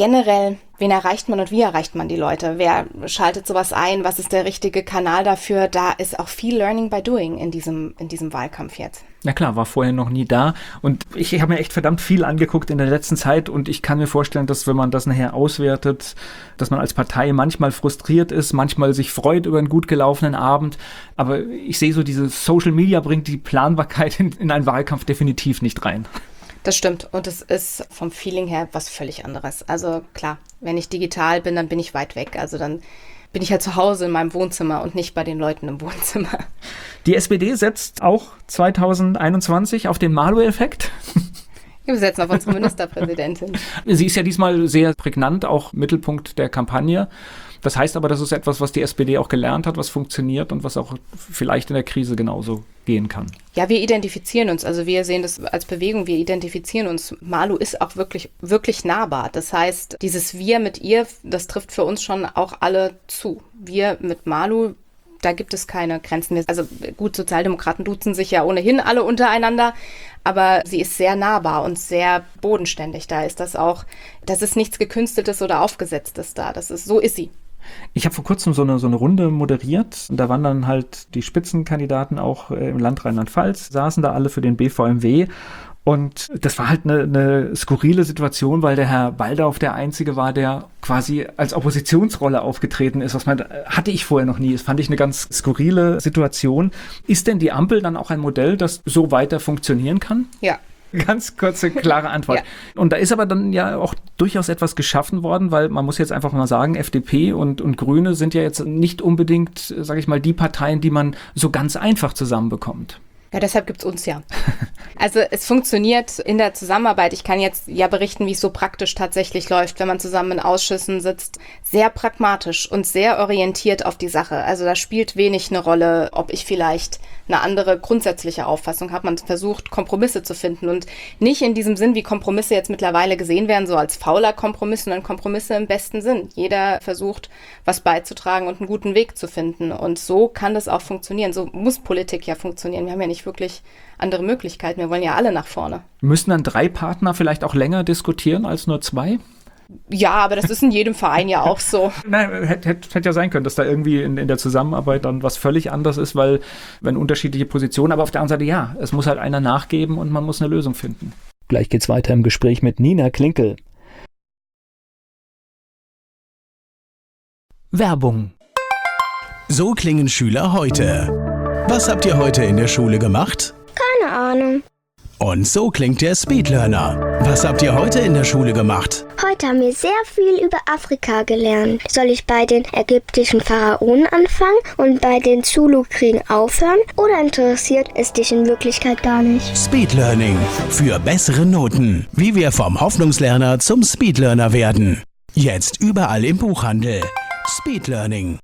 generell, wen erreicht man und wie erreicht man die Leute? Wer schaltet sowas ein? Was ist der richtige Kanal dafür? Da ist auch viel Learning by Doing in diesem, in diesem Wahlkampf jetzt. Na klar, war vorher noch nie da und ich habe mir echt verdammt viel angeguckt in der letzten Zeit und ich kann mir vorstellen, dass wenn man das nachher auswertet, dass man als Partei manchmal frustriert ist, manchmal sich freut über einen gut gelaufenen Abend, aber ich sehe so, diese Social Media bringt die Planbarkeit in, in einen Wahlkampf definitiv nicht rein. Das stimmt und es ist vom Feeling her was völlig anderes. Also klar, wenn ich digital bin, dann bin ich weit weg, also dann bin ich halt zu Hause in meinem Wohnzimmer und nicht bei den Leuten im Wohnzimmer. Die S P D setzt auch zwanzig einundzwanzig auf den Malu-Effekt. Wir setzen auf unsere Ministerpräsidentin. Sie ist ja diesmal sehr prägnant, auch Mittelpunkt der Kampagne. Das heißt aber, das ist etwas, was die S P D auch gelernt hat, was funktioniert und was auch vielleicht in der Krise genauso gehen kann. Ja, wir identifizieren uns. Also wir sehen das als Bewegung, wir identifizieren uns. Malu ist auch wirklich, wirklich nahbar. Das heißt, dieses Wir mit ihr, das trifft für uns schon auch alle zu. Wir mit Malu, da gibt es keine Grenzen. Also gut, Sozialdemokraten duzen sich ja ohnehin alle untereinander, aber sie ist sehr nahbar und sehr bodenständig. Da ist das auch, das ist nichts Gekünsteltes oder Aufgesetztes da. Das ist, so ist sie. Ich habe vor kurzem so eine, so eine Runde moderiert und da waren dann halt die Spitzenkandidaten auch äh, im Land Rheinland-Pfalz, saßen da alle für den B V M W und das war halt eine, eine skurrile Situation, weil der Herr Baldauf der Einzige war, der quasi als Oppositionsrolle aufgetreten ist, was man, hatte ich vorher noch nie. Das fand ich eine ganz skurrile Situation. Ist denn die Ampel dann auch ein Modell, das so weiter funktionieren kann? Ja. Ganz kurze, klare Antwort. Ja. Und da ist aber dann ja auch durchaus etwas geschaffen worden, weil man muss jetzt einfach mal sagen, F D P und, und Grüne sind ja jetzt nicht unbedingt, sage ich mal, die Parteien, die man so ganz einfach zusammenbekommt. Ja, deshalb gibt's uns ja. Also es funktioniert in der Zusammenarbeit. Ich kann jetzt ja berichten, wie es so praktisch tatsächlich läuft, wenn man zusammen in Ausschüssen sitzt. Sehr pragmatisch und sehr orientiert auf die Sache. Also da spielt wenig eine Rolle, ob ich vielleicht eine andere grundsätzliche Auffassung habe. Man versucht, Kompromisse zu finden und nicht in diesem Sinn, wie Kompromisse jetzt mittlerweile gesehen werden, so als fauler Kompromiss, sondern Kompromisse im besten Sinn. Jeder versucht, was beizutragen und einen guten Weg zu finden. Und so kann das auch funktionieren. So muss Politik ja funktionieren. Wir haben ja nicht wirklich andere Möglichkeiten. Wir wollen ja alle nach vorne. Müssen dann drei Partner vielleicht auch länger diskutieren als nur zwei? Ja, aber das ist in jedem Verein ja auch so. Nein, hätte hätt, hätt ja sein können, dass da irgendwie in, in der Zusammenarbeit dann was völlig anderes ist, weil wenn unterschiedliche Positionen, aber auf der anderen Seite ja, es muss halt einer nachgeben und man muss eine Lösung finden. Gleich geht's weiter im Gespräch mit Nina Klinkel. Werbung. So klingen Schüler heute. Was habt ihr heute in der Schule gemacht? Keine Ahnung. Und so klingt der Speedlearner. Was habt ihr heute in der Schule gemacht? Heute haben wir sehr viel über Afrika gelernt. Soll ich bei den ägyptischen Pharaonen anfangen und bei den Zulu-Kriegen aufhören? Oder interessiert es dich in Wirklichkeit gar nicht? Speedlearning. Für bessere Noten. Wie wir vom Hoffnungslerner zum Speedlearner werden. Jetzt überall im Buchhandel. Speedlearning.